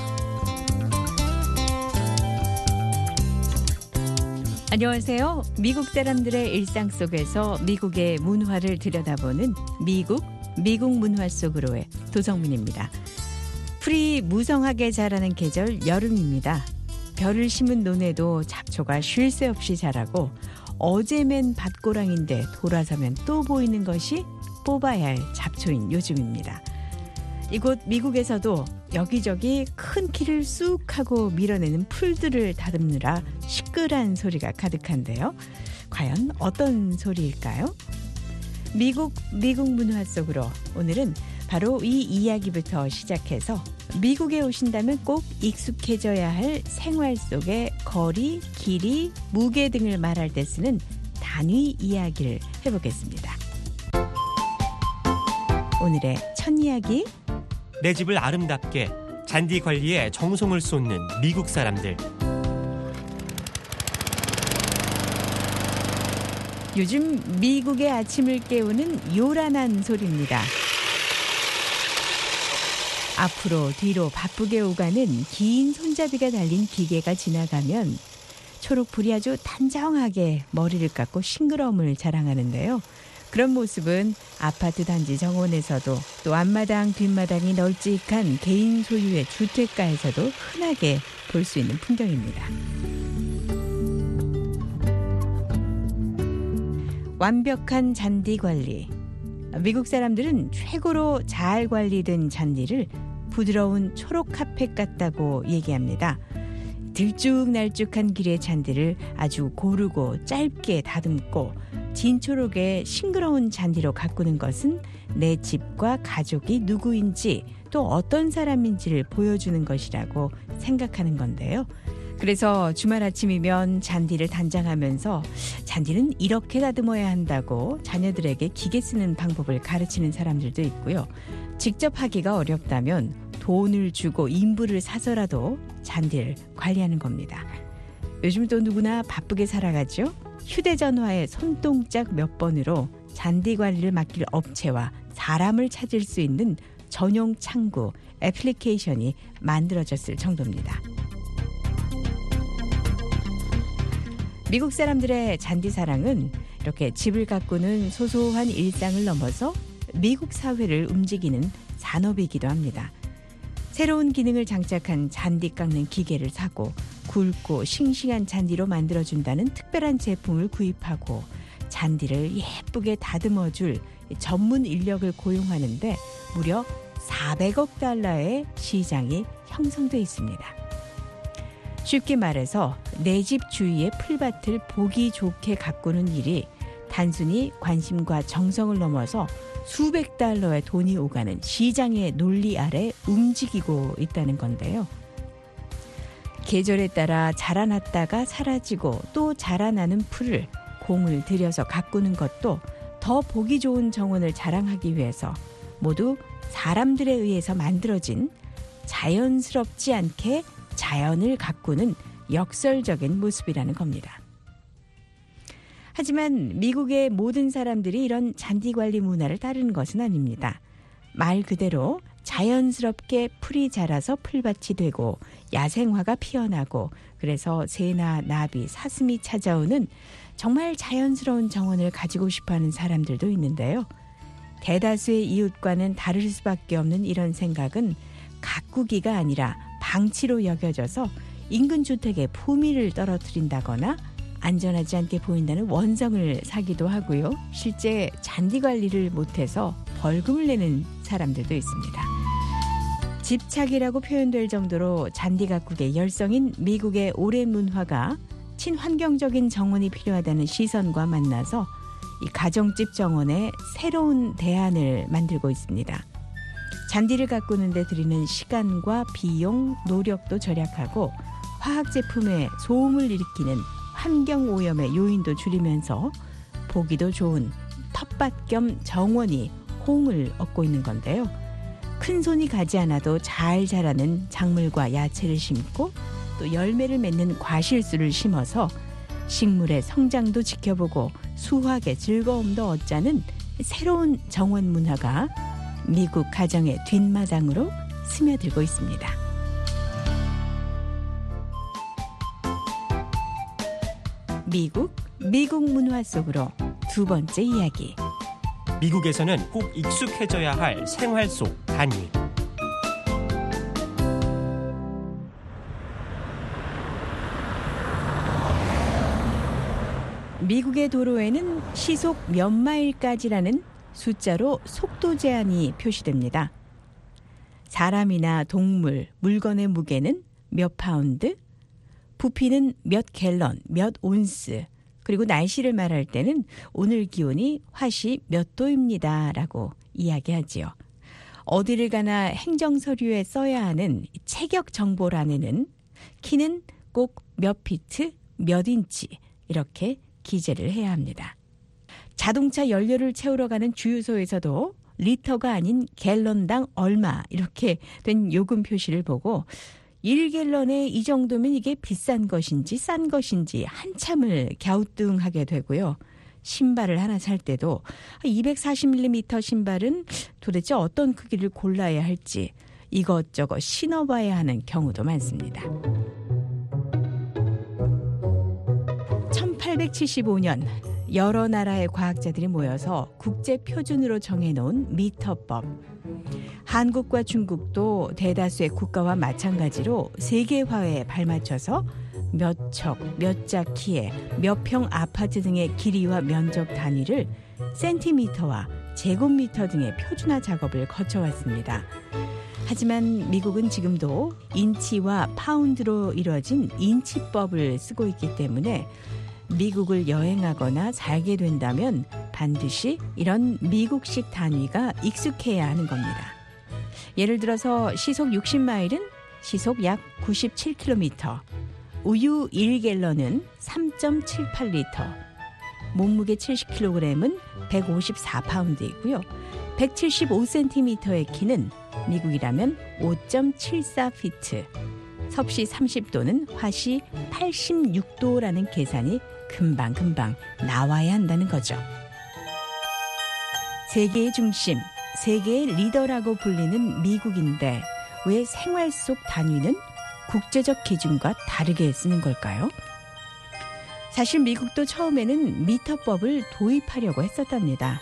안녕하세요. 미국 사람들의 일상 속에서 미국의 문화를 들여다보는 미국, 미국 문화 속으로의 도성민입니다. 풀이 무성하게 자라는 계절 여름입니다. 벼를 심은 논에도 잡초가 쉴 새 없이 자라고 어제 맨 밭고랑인데 돌아서면 또 보이는 것이 뽑아야 할 잡초인 요즘입니다. 이곳 미국에서도 여기저기 큰 키를 쑥 하고 밀어내는 풀들을 다듬느라 시끌한 소리가 가득한데요. 과연 어떤 소리일까요? 미국, 미국 문화 속으로 오늘은 바로 이 이야기부터 시작해서 미국에 오신다면 꼭 익숙해져야 할 생활 속의 거리, 길이, 무게 등을 말할 때 쓰는 단위 이야기를 해보겠습니다. 오늘의 첫 이야기. 내 집을 아름답게 잔디 관리에 정성을 쏟는 미국 사람들. 요즘 미국의 아침을 깨우는 요란한 소리입니다. 앞으로 뒤로 바쁘게 오가는 긴 손잡이가 달린 기계가 지나가면 초록불이 아주 단정하게 머리를 깎고 싱그러움을 자랑하는데요. 그런 모습은 아파트 단지 정원에서도 또 앞마당 뒷마당이 널찍한 개인 소유의 주택가에서도 흔하게 볼 수 있는 풍경입니다. 완벽한 잔디 관리. 미국 사람들은 최고로 잘 관리된 잔디를 부드러운 초록 카펫 같다고 얘기합니다. 들쭉날쭉한 길의 잔디를 아주 고르고 짧게 다듬고 진초록의 싱그러운 잔디로 가꾸는 것은 내 집과 가족이 누구인지 또 어떤 사람인지를 보여주는 것이라고 생각하는 건데요. 그래서 주말 아침이면 잔디를 단장하면서 잔디는 이렇게 다듬어야 한다고 자녀들에게 기계 쓰는 방법을 가르치는 사람들도 있고요. 직접 하기가 어렵다면 돈을 주고 인부를 사서라도 잔디를 관리하는 겁니다. 요즘 또 누구나 바쁘게 살아가죠. 휴대전화의 손동작 몇 번으로 잔디 관리를 맡길 업체와 사람을 찾을 수 있는 전용 창구, 애플리케이션이 만들어졌을 정도입니다. 미국 사람들의 잔디 사랑은 이렇게 집을 가꾸는 소소한 일상을 넘어서 미국 사회를 움직이는 산업이기도 합니다. 새로운 기능을 장착한 잔디 깎는 기계를 사고 굵고 싱싱한 잔디로 만들어준다는 특별한 제품을 구입하고 잔디를 예쁘게 다듬어줄 전문 인력을 고용하는데 무려 사백억 달러의 시장이 형성돼 있습니다. 쉽게 말해서 내 집 주위의 풀밭을 보기 좋게 가꾸는 일이 단순히 관심과 정성을 넘어서 수백 달러의 돈이 오가는 시장의 논리 아래 움직이고 있다는 건데요. 계절에 따라 자라났다가 사라지고 또 자라나는 풀을 공을 들여서 가꾸는 것도 더 보기 좋은 정원을 자랑하기 위해서 모두 사람들에 의해서 만들어진 자연스럽지 않게 자연을 가꾸는 역설적인 모습이라는 겁니다. 하지만 미국의 모든 사람들이 이런 잔디 관리 문화를 따르는 것은 아닙니다. 말 그대로 자연스럽게 풀이 자라서 풀밭이 되고 야생화가 피어나고 그래서 새나 나비, 사슴이 찾아오는 정말 자연스러운 정원을 가지고 싶어하는 사람들도 있는데요. 대다수의 이웃과는 다를 수밖에 없는 이런 생각은 가꾸기가 아니라 방치로 여겨져서 인근 주택의 품위를 떨어뜨린다거나 안전하지 않게 보인다는 원성을 사기도 하고요. 실제 잔디 관리를 못해서 벌금을 내는 사람들도 있습니다. 집착이라고 표현될 정도로 잔디 가꾸기에 열성인 미국의 오랜 문화가 친환경적인 정원이 필요하다는 시선과 만나서 이 가정집 정원에 새로운 대안을 만들고 있습니다. 잔디를 가꾸는 데 들이는 시간과 비용, 노력도 절약하고 화학 제품의 소음을 일으키는 환경오염의 요인도 줄이면서 보기도 좋은 텃밭 겸 정원이 호응을 얻고 있는 건데요. 큰 손이 가지 않아도 잘 자라는 작물과 야채를 심고 또 열매를 맺는 과실수를 심어서 식물의 성장도 지켜보고 수확의 즐거움도 얻자는 새로운 정원 문화가 미국 가정의 뒷마당으로 스며들고 있습니다. 미국, 미국 문화 속으로 두 번째 이야기. 미국에서는 꼭 익숙해져야 할 생활 속 단위. 미국의 도로에는 시속 몇 마일까지라는 숫자로 속도 제한이 표시됩니다. 사람이나 동물, 물건의 무게는 몇 파운드, 부피는 몇 갤런, 몇 온스, 그리고 날씨를 말할 때는 오늘 기온이 화씨 몇 도입니다 라고 이야기하지요. 어디를 가나 행정서류에 써야 하는 체격 정보란에는 키는 꼭 몇 피트, 몇 인치 이렇게 기재를 해야 합니다. 자동차 연료를 채우러 가는 주유소에서도 리터가 아닌 갤런당 얼마 이렇게 된 요금 표시를 보고 일 갤런에 이 정도면 이게 비싼 것인지 싼 것인지 한참을 갸우뚱하게 되고요. 신발을 하나 살 때도 이백사십 밀리미터 신발은 도대체 어떤 크기를 골라야 할지 이것저것 신어봐야 하는 경우도 많습니다. 천팔백칠십오 년 여러 나라의 과학자들이 모여서 국제 표준으로 정해놓은 미터법. 한국과 중국도 대다수의 국가와 마찬가지로 세계화에 발맞춰서 몇 척, 몇 자 키에 몇 평 아파트 등의 길이와 면적 단위를 센티미터와 제곱미터 등의 표준화 작업을 거쳐왔습니다. 하지만 미국은 지금도 인치와 파운드로 이루어진 인치법을 쓰고 있기 때문에 미국을 여행하거나 살게 된다면 반드시 이런 미국식 단위가 익숙해야 하는 겁니다. 예를 들어서 시속 육십 마일은 시속 약 구십칠 킬로미터, 우유 일 갤런은 삼 점 칠팔 리터, 몸무게 칠십 킬로그램은 백오십사 파운드이고요. 백칠십오 센티미터의 키는 미국이라면 오 점 칠사 피트, 섭씨 삼십 도는 화씨 팔십육 도라는 계산이 금방금방 나와야 한다는 거죠. 세계의 중심, 세계의 리더라고 불리는 미국인데 왜 생활 속 단위는 국제적 기준과 다르게 쓰는 걸까요? 사실 미국도 처음에는 미터법을 도입하려고 했었답니다.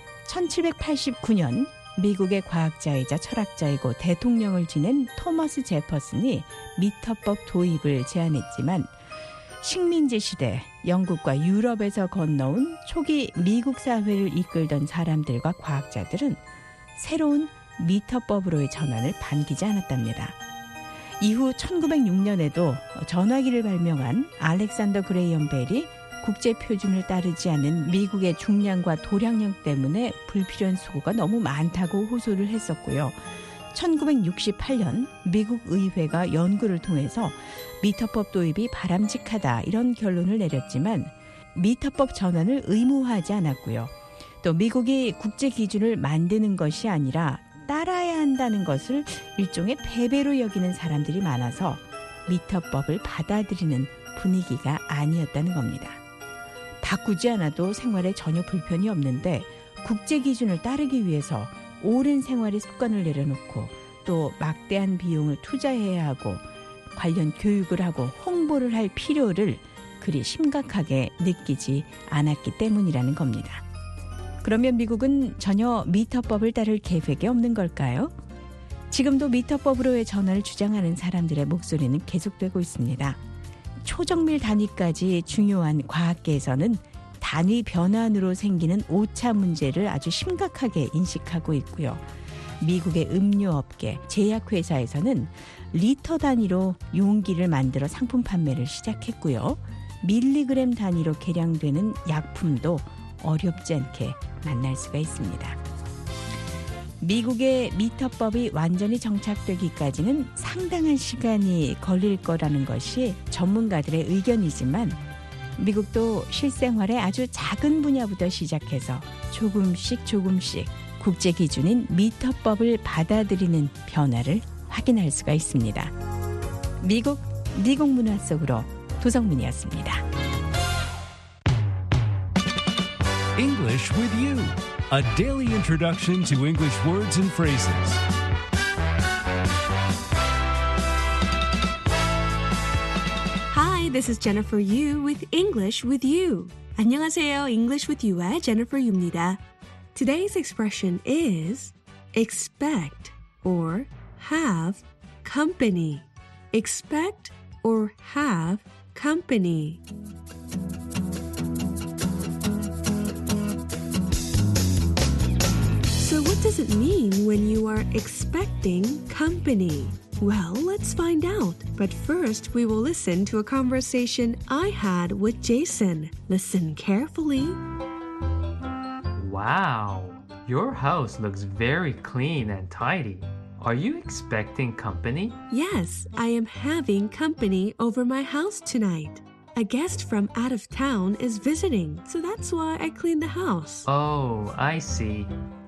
천칠백팔십구 년 미국의 과학자이자 철학자이고 대통령을 지낸 토머스 제퍼슨이 미터법 도입을 제안했지만 식민지 시대 영국과 유럽에서 건너온 초기 미국 사회를 이끌던 사람들과 과학자들은 새로운 미터법으로의 전환을 반기지 않았답니다. 이후 천구백육 년에도 전화기를 발명한 알렉산더 그레이엄 벨이 국제 표준을 따르지 않은 미국의 중량과 도량령 때문에 불필요한 수고가 너무 많다고 호소를 했었고요. 천구백육십팔 년 미국 의회가 연구를 통해서 미터법 도입이 바람직하다 이런 결론을 내렸지만 미터법 전환을 의무화하지 않았고요. 또 미국이 국제 기준을 만드는 것이 아니라 따라야 한다는 것을 일종의 패배로 여기는 사람들이 많아서 미터법을 받아들이는 분위기가 아니었다는 겁니다. 바꾸지 않아도 생활에 전혀 불편이 없는데 국제 기준을 따르기 위해서 오랜 생활의 습관을 내려놓고 또 막대한 비용을 투자해야 하고 관련 교육을 하고 홍보를 할 필요를 그리 심각하게 느끼지 않았기 때문이라는 겁니다. 그러면 미국은 전혀 미터법을 따를 계획이 없는 걸까요? 지금도 미터법으로의 전환을 주장하는 사람들의 목소리는 계속되고 있습니다. 초정밀 단위까지 중요한 과학계에서는 단위 변환으로 생기는 오차 문제를 아주 심각하게 인식하고 있고요. 미국의 음료업계, 제약회사에서는 리터 단위로 용기를 만들어 상품 판매를 시작했고요. 밀리그램 단위로 계량되는 약품도 어렵지 않게 만날 수가 있습니다. 미국의 미터법이 완전히 정착되기까지는 상당한 시간이 걸릴 거라는 것이 전문가들의 의견이지만 미국도 실생활의 아주 작은 분야부터 시작해서 조금씩 조금씩 국제 기준인 미터법을 받아들이는 변화를 확인할 수가 있습니다. 미국, 미국 문화 속으로 도성민이었습니다. English with you. a daily introduction to English words and phrases. Hi, this is Jennifer Yu with English with You. 안녕하세요. English with You의 Jennifer Yu입니다. Today's expression is expect or have company. Expect or have company. So what does it mean when you are expecting company? Well, let's find out. But first, we will listen to a conversation I had with Jason. Listen carefully. Wow, your house looks very clean and tidy. Are you expecting company? Yes, I am having company over my house tonight. A guest from out of town is visiting, so that's why I cleaned the house. Oh, I see.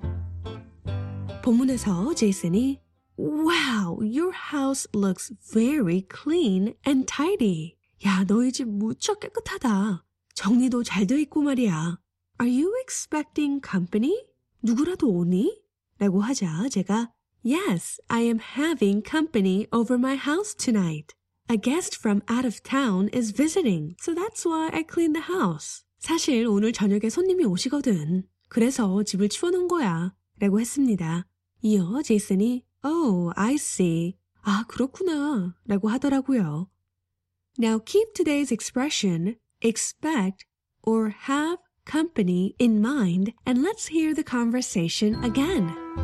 본문에서 제이슨이 Wow, your house looks very clean and tidy. 야, 너희 집 무척 깨끗하다. 정리도 잘 돼 있고 말이야. Are you expecting company? 누구라도 오니? 라고 하자 제가 Yes, I am having company over my house tonight. A guest from out of town is visiting, so that's why I cleaned the house. 사실 오늘 저녁에 손님이 오시거든. 그래서 집을 치워놓은 거야. 라고 했습니다. 이어 제이슨이 Oh, I see. 아, 그렇구나. 라고 하더라고요. Now keep today's expression, expect or have company in mind and let's hear the conversation again.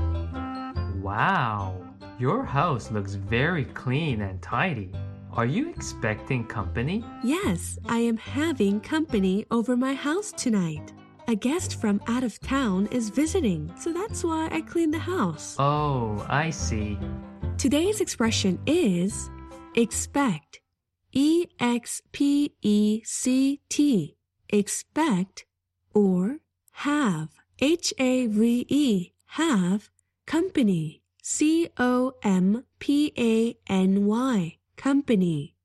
Wow, your house looks very clean and tidy. Are you expecting company? Yes, I am having company over my house tonight. A guest from out of town is visiting, so that's why I cleaned the house. Oh, I see. Today's expression is expect. E X P E C T. Expect or have. H A V E. Have company. C O M P A N Y. Company.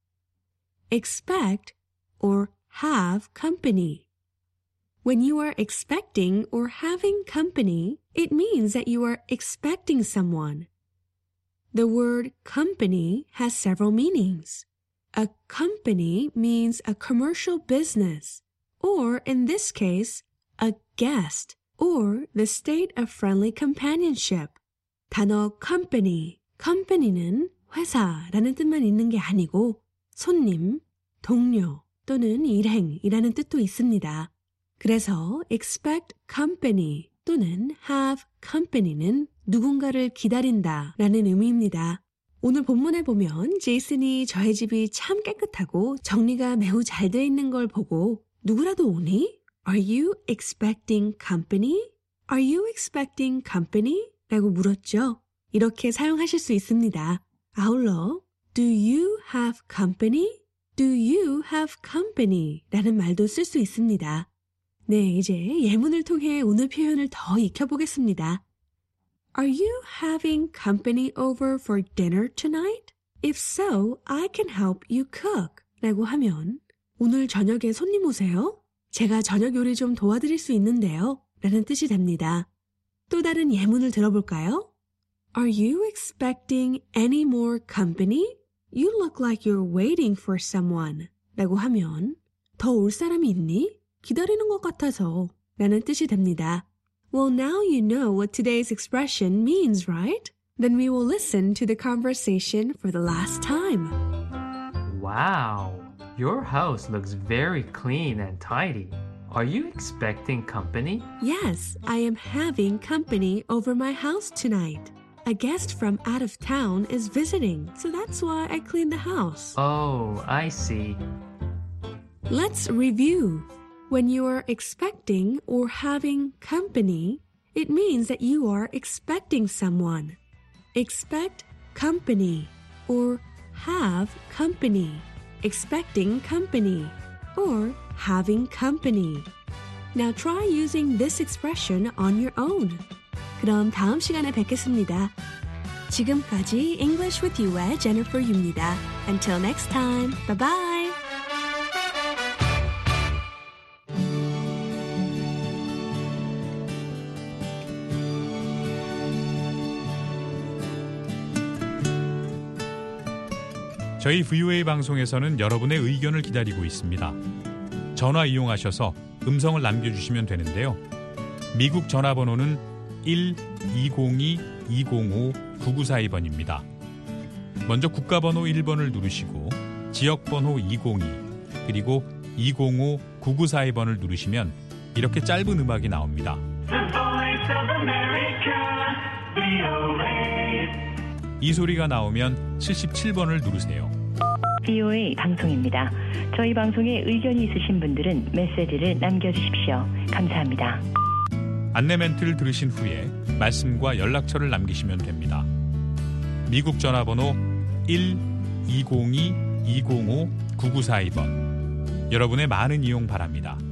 Expect or have company. When you are expecting or having company, it means that you are expecting someone. The word company has several meanings. A company means a commercial business, or in this case, a guest, or the state of friendly companionship. 단어 company, company는 회사라는 뜻만 있는 게 아니고 손님, 동료 또는 일행이라는 뜻도 있습니다. 그래서 expect company 또는 have company는 누군가를 기다린다 라는 의미입니다. 오늘 본문에 보면 제이슨이 저의 집이 참 깨끗하고 정리가 매우 잘 돼 있는 걸 보고 누구라도 오니? Are you expecting company? Are you expecting company? 라고 물었죠. 이렇게 사용하실 수 있습니다. 아울러 Do you have company? Do you have company? 라는 말도 쓸 수 있습니다. 네, 이제 예문을 통해 오늘 표현을 더 익혀보겠습니다. Are you having company over for dinner tonight? If so, I can help you cook. 라고 하면 오늘 저녁에 손님 오세요? 제가 저녁 요리 좀 도와드릴 수 있는데요. 라는 뜻이 됩니다. 또 다른 예문을 들어볼까요? Are you expecting any more company? You look like you're waiting for someone. 라고 하면 더 올 사람이 있니? 기다리는 것 같아서 라는 뜻이 됩니다. Well, now you know what today's expression means, right? Then we will listen to the conversation for the last time. Wow, your house looks very clean and tidy. Are you expecting company? Yes, I am having company over my house tonight. A guest from out of town is visiting, so that's why I cleaned the house. Oh, I see. Let's review. When you are expecting or having company, it means that you are expecting someone. Expect company or have company. Expecting company or having company. Now try using this expression on your own. 그럼 다음 시간에 뵙겠습니다. 지금까지 English with You의 Jennifer Yu입니다. Until next time, bye bye. 저희 브이오에이 방송에서는 여러분의 의견을 기다리고 있습니다. 전화 이용하셔서 음성을 남겨주시면 되는데요. 미국 전화번호는 일 이공이 이공오 구구사이 번입니다. 먼저 국가번호 일 번을 누르시고 지역번호 이공이 그리고 이공오 구구사이 번을 누르시면 이렇게 짧은 음악이 나옵니다. 이 소리가 나오면 칠십칠 번을 누르세요. 브이오에이 방송입니다. 저희 방송에 의견이 있으신 분들은 메시지를 남겨주십시오. 감사합니다. 안내 멘트를 들으신 후에 말씀과 연락처를 남기시면 됩니다. 미국 전화번호 일 이공이 이공오 구구사이 번. 여러분의 많은 이용 바랍니다.